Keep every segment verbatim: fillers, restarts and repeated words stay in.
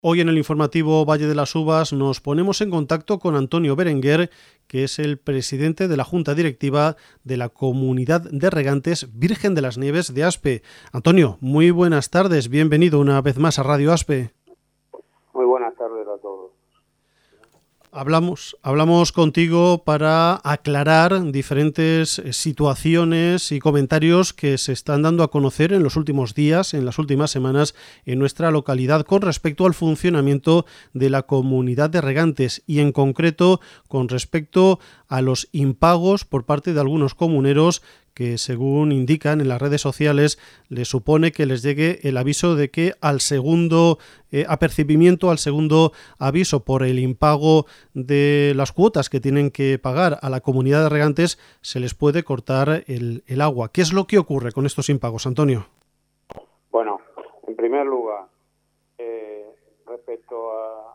Hoy en el informativo Valle de las Uvas nos ponemos en contacto con Antonio Berenguer, que es el presidente de la Junta Directiva de la Comunidad de Regantes Virgen de las Nieves de Aspe. Antonio, muy buenas tardes, bienvenido una vez más a Radio Aspe. Muy buenas tardes a todos. Hablamos, hablamos contigo para aclarar diferentes situaciones y comentarios que se están dando a conocer en los últimos días, en las últimas semanas, en nuestra localidad con respecto al funcionamiento de la Comunidad de Regantes y en concreto con respecto a los impagos por parte de algunos comuneros que, según indican en las redes sociales, les supone que les llegue el aviso de que al segundo eh, apercibimiento, al segundo aviso por el impago de las cuotas que tienen que pagar a la Comunidad de Regantes, se les puede cortar el, el agua. ¿Qué es lo que ocurre con estos impagos, Antonio? Bueno, en primer lugar, eh, respecto a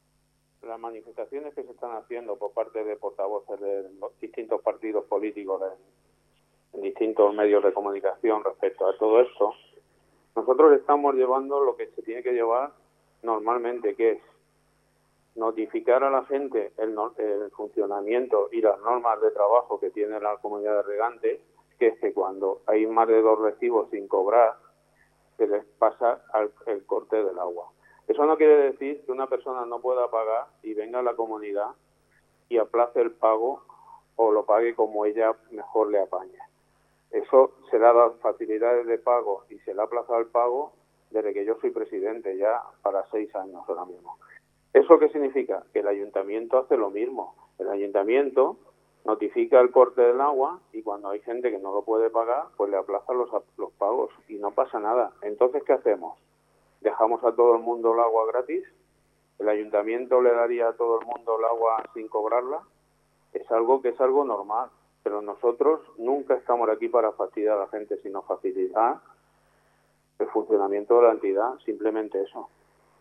las manifestaciones que se están haciendo por parte de portavoces de los distintos partidos políticos de en distintos medios de comunicación respecto a todo esto, nosotros estamos llevando lo que se tiene que llevar normalmente, que es notificar a la gente el, el funcionamiento y las normas de trabajo que tiene la Comunidad de Regantes, que es que cuando hay más de dos recibos sin cobrar, se les pasa al, el corte del agua. Eso no quiere decir que una persona no pueda pagar y venga a la comunidad y aplace el pago o lo pague como ella mejor le apañe. Eso se le ha dado facilidades de pago y se le ha aplazado el pago desde que yo soy presidente, ya para seis años ahora mismo. ¿Eso qué significa? Que el ayuntamiento hace lo mismo. El ayuntamiento notifica el corte del agua y cuando hay gente que no lo puede pagar, pues le aplaza los, los pagos y no pasa nada. Entonces, ¿qué hacemos? ¿Dejamos a todo el mundo el agua gratis? ¿El ayuntamiento le daría a todo el mundo el agua sin cobrarla? Es algo que es algo normal. Pero nosotros nunca estamos aquí para fastidiar a la gente, sino facilitar el funcionamiento de la entidad, simplemente eso.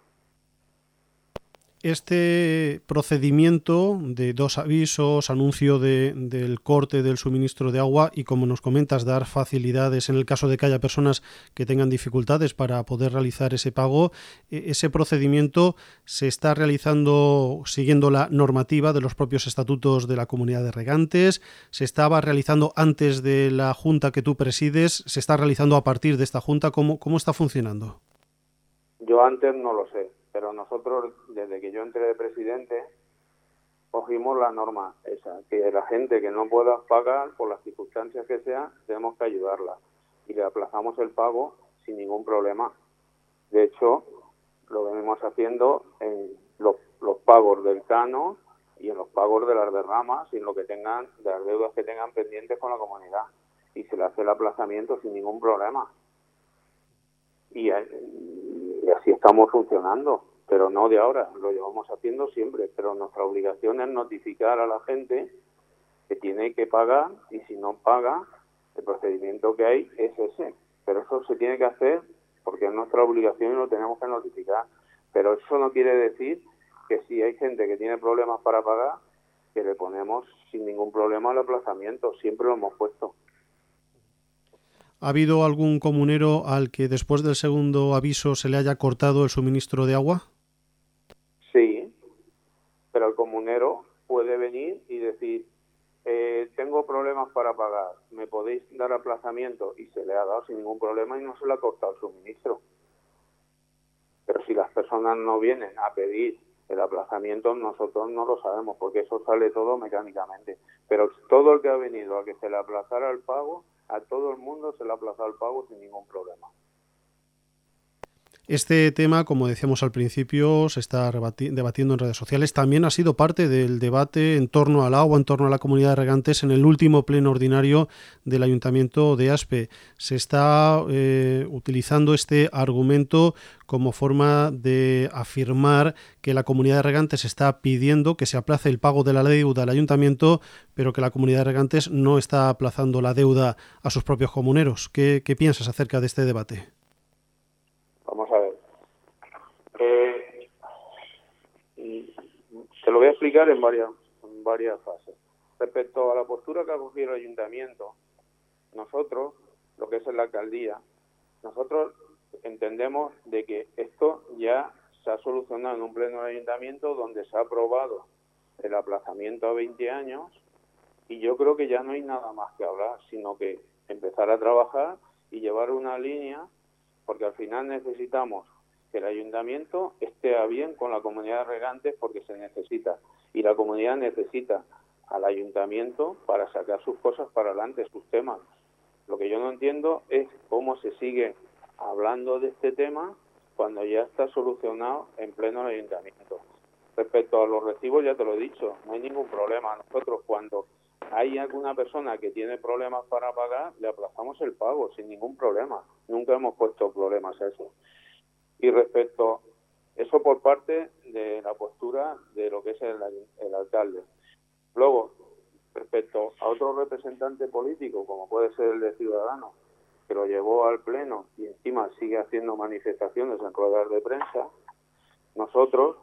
Este procedimiento de dos avisos, anuncio de, del corte del suministro de agua y, como nos comentas, dar facilidades en el caso de que haya personas que tengan dificultades para poder realizar ese pago, ese procedimiento se está realizando siguiendo la normativa de los propios estatutos de la Comunidad de Regantes, se estaba realizando antes de la junta que tú presides, se está realizando a partir de esta junta. ¿Cómo, cómo está funcionando? Yo antes no lo sé. Pero nosotros, desde que yo entré de presidente, cogimos la norma esa, que la gente que no pueda pagar, por las circunstancias que sean, tenemos que ayudarla. Y le aplazamos el pago sin ningún problema. De hecho, lo venimos haciendo en los, los pagos del Cano y en los pagos de las derramas y en lo que tengan, de las deudas que tengan pendientes con la comunidad. Y se le hace el aplazamiento sin ningún problema. Y, y así estamos funcionando, pero no de ahora, lo llevamos haciendo siempre, pero nuestra obligación es notificar a la gente que tiene que pagar y si no paga, el procedimiento que hay es ese, pero eso se tiene que hacer porque es nuestra obligación y lo tenemos que notificar, pero eso no quiere decir que si hay gente que tiene problemas para pagar, que le ponemos sin ningún problema el aplazamiento, siempre lo hemos puesto. ¿Ha habido algún comunero al que después del segundo aviso se le haya cortado el suministro de agua? Sí, pero el comunero puede venir y decir, eh, tengo problemas para pagar, ¿me podéis dar aplazamiento? Y se le ha dado sin ningún problema y no se le ha cortado el suministro. Pero si las personas no vienen a pedir el aplazamiento, nosotros no lo sabemos, porque eso sale todo mecánicamente. Pero todo el que ha venido a que se le aplazara el pago, a todo el mundo se le ha aplazado el pago sin ningún problema. Este tema, como decíamos al principio, se está debatiendo en redes sociales. También ha sido parte del debate en torno al agua, en torno a la Comunidad de Regantes en el último pleno ordinario del Ayuntamiento de Aspe. Se está eh, utilizando este argumento como forma de afirmar que la Comunidad de Regantes está pidiendo que se aplace el pago de la deuda al Ayuntamiento, pero que la Comunidad de Regantes no está aplazando la deuda a sus propios comuneros. ¿Qué, qué piensas acerca de este debate? Vamos a ver. Eh, te lo voy a explicar en varias, en varias fases. Respecto a la postura que ha cogido el ayuntamiento, nosotros, lo que es en la alcaldía, nosotros entendemos de que esto ya se ha solucionado en un pleno de ayuntamiento donde se ha aprobado el aplazamiento a veinte años y yo creo que ya no hay nada más que hablar, sino que empezar a trabajar y llevar una línea, porque al final necesitamos que el ayuntamiento esté a bien con la comunidad de regantes porque se necesita, y la comunidad necesita al ayuntamiento para sacar sus cosas para adelante, sus temas. Lo que yo no entiendo es cómo se sigue hablando de este tema cuando ya está solucionado en pleno ayuntamiento. Respecto a los recibos, ya te lo he dicho, no hay ningún problema. Nosotros, cuando hay alguna persona que tiene problemas para pagar, le aplazamos el pago sin ningún problema. Nunca hemos puesto problemas a eso. Y respecto, eso por parte de la postura de lo que es el, el alcalde. Luego, respecto a otro representante político, como puede ser el de Ciudadanos, que lo llevó al pleno y encima sigue haciendo manifestaciones en ruedas de prensa, nosotros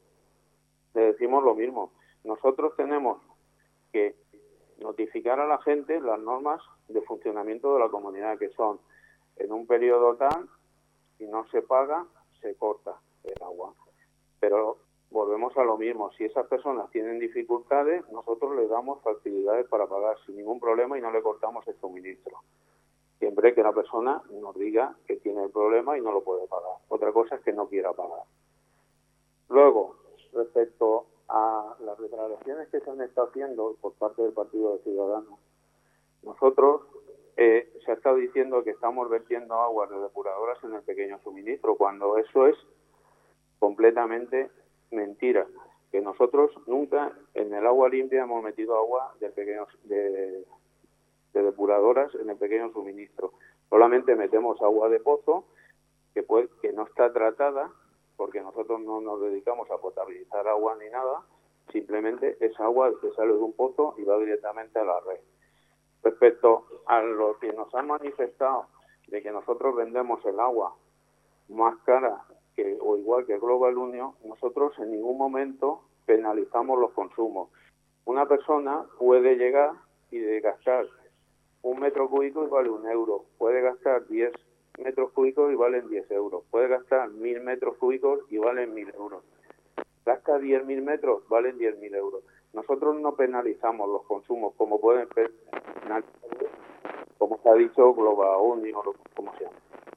le decimos lo mismo. Nosotros tenemos que notificar a la gente las normas de funcionamiento de la comunidad, que son en un periodo tal, si no se paga, se corta el agua. Pero volvemos a lo mismo, si esas personas tienen dificultades, nosotros les damos facilidades para pagar sin ningún problema y no le cortamos el suministro. Siempre que la persona nos diga que tiene el problema y no lo puede pagar. Otra cosa es que no quiera pagar. Luego, respecto a las declaraciones que se han estado haciendo por parte del Partido de Ciudadanos, nosotros eh, se ha estado diciendo que estamos vertiendo aguas de depuradoras en el pequeño suministro, cuando eso es completamente mentira. Que nosotros nunca en el agua limpia hemos metido agua de pequeños de, de depuradoras en el pequeño suministro. Solamente metemos agua de pozo que, puede, que no está tratada, porque nosotros no nos dedicamos a potabilizar agua ni nada, simplemente es agua que sale de un pozo y va directamente a la red. Respecto a lo que nos han manifestado de que nosotros vendemos el agua más cara que, o igual que Global Union, nosotros en ningún momento penalizamos los consumos. Una persona puede llegar y de gastar un metro cúbico y vale un euro, puede gastar diez metros cúbicos y valen diez euros, puede gastar mil metros cúbicos y valen mil euros. Gasta diez mil metros, valen diez mil euros. Nosotros no penalizamos los consumos como pueden penalizar, como se ha dicho, Global Union o como sea.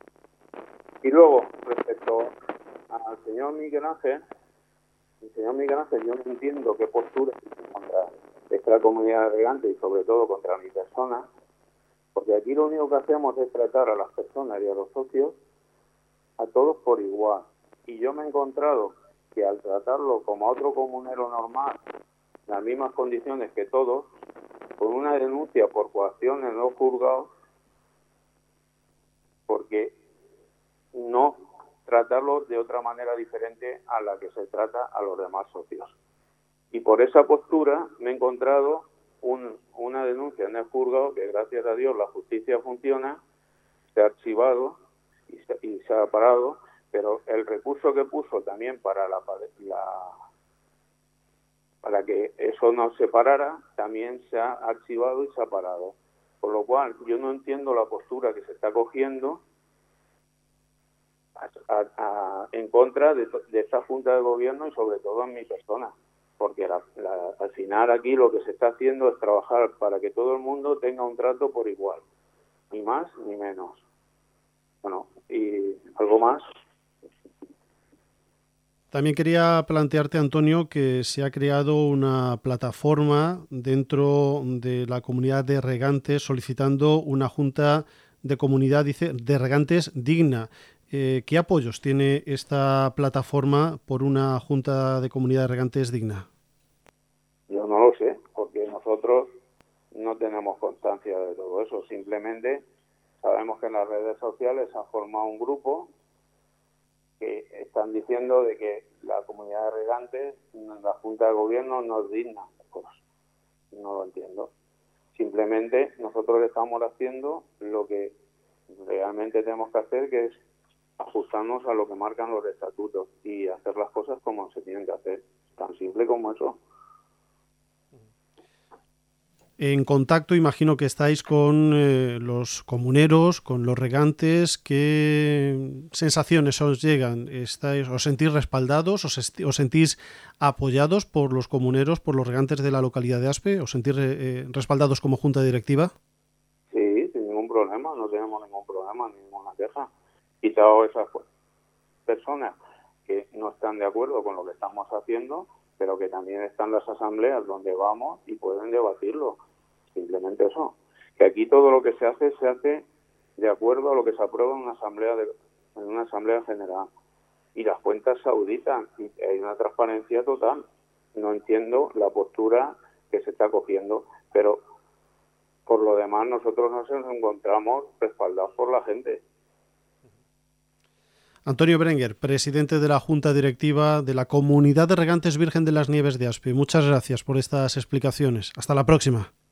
Y luego, respecto al señor Miguel Ángel, el señor Miguel Ángel, yo no entiendo qué postura contra esta comunidad de regantes y sobre todo contra mi persona, porque aquí lo único que hacemos es tratar a las personas y a los socios a todos por igual. Y yo me he encontrado que al tratarlo como a otro comunero normal, en las mismas condiciones que todos, con una denuncia por coacción en los juzgados, porque no tratarlo de otra manera diferente a la que se trata a los demás socios. Y por esa postura me he encontrado un, una denuncia en el juzgado que, gracias a Dios, la justicia funciona, se ha archivado y se, y se ha parado, pero el recurso que puso también para la, la para que eso no se parara, también se ha archivado y se ha parado. Por lo cual, yo no entiendo la postura que se está cogiendo a, a, a, en contra de, de esta Junta de Gobierno y sobre todo en mi persona. Porque la, la, al final aquí lo que se está haciendo es trabajar para que todo el mundo tenga un trato por igual. Ni más ni menos. Bueno, ¿y algo más? También quería plantearte, Antonio, que se ha creado una plataforma dentro de la comunidad de regantes solicitando una junta de comunidad, dice, de regantes digna. Eh, ¿Qué apoyos tiene esta plataforma por una junta de comunidad de regantes digna? Yo no lo sé, porque nosotros no tenemos constancia de todo eso. Simplemente sabemos que en las redes sociales se ha formado un grupo que están diciendo de que la comunidad de regantes, la Junta de Gobierno no es digna. Pues no lo entiendo. Simplemente nosotros estamos haciendo lo que realmente tenemos que hacer, que es ajustarnos a lo que marcan los estatutos y hacer las cosas como se tienen que hacer. Tan simple como eso. en contacto, imagino que estáis con eh, los comuneros, con los regantes. ¿Qué sensaciones os llegan? ¿Estáis, os sentís respaldados? ¿Os, esti- os sentís apoyados por los comuneros, por los regantes de la localidad de Aspe? ¿Os sentís eh, respaldados como junta directiva? Sí, sin ningún problema, no tenemos ningún problema, ninguna queja. Quitado esas personas que no están de acuerdo con lo que estamos haciendo, pero que también están las asambleas donde vamos y pueden debatirlo. Simplemente eso. Que aquí todo lo que se hace, se hace de acuerdo a lo que se aprueba en una asamblea de, en una asamblea general. Y las cuentas se auditan y hay una transparencia total. No entiendo la postura que se está cogiendo, pero por lo demás nosotros nos encontramos respaldados por la gente. Antonio Berenguer, presidente de la Junta Directiva de la Comunidad de Regantes Virgen de las Nieves de Aspe. Muchas gracias por estas explicaciones. Hasta la próxima.